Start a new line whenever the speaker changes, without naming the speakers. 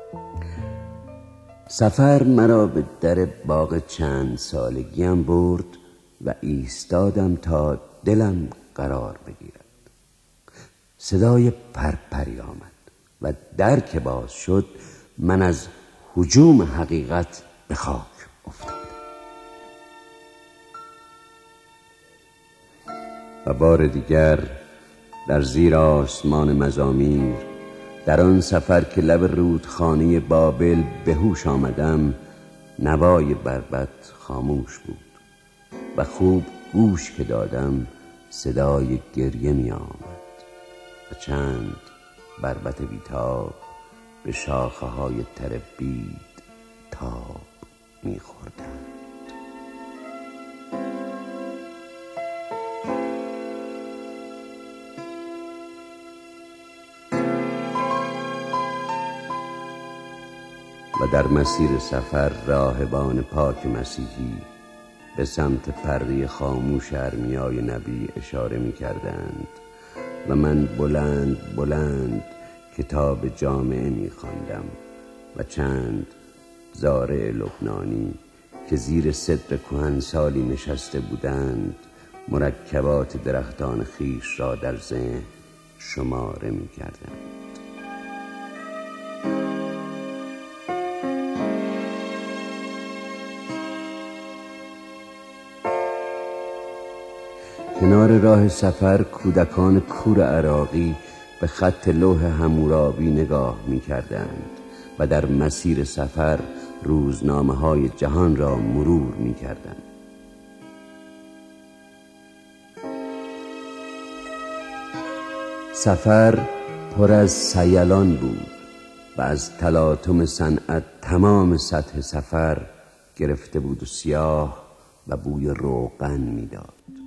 سفر مرا به در باغ چند سالگیم برد و ایستادم تا دلم قرار بگیرد. صدای پرپری آمد و در که باز شد من از هجوم حقیقت به خاک افتادم. و بار دیگر در زیر آسمان مزامیر، در آن سفر که لب رودخانه بابل به هوش آمدم، نوای بربط خاموش بود و خوب گوش که دادم صدای گریه می آمد و چند بربط بیتاب به شاخه های تر بید تاب می خوردند. و در مسیر سفر راهبان پاک مسیحی به سمت پرده خاموش ارمیای نبی اشاره می کردند و من بلند بلند کتاب جامعه می خواندم و چند زارع لبنانی که زیر صدر کهنسالی نشسته بودند مرکبات درختان خویش را در ذهن شماره می کردند. کنار راه سفر کودکان کور عراقی به خط لوح حمورابی نگاه می کردند و در مسیر سفر روزنامه های جهان را مرور می کردند. سفر پر از سیلان بود و از تلاطم صنعت تمام سطح سفر گرفته بود و سیاه و بوی روغن می داد.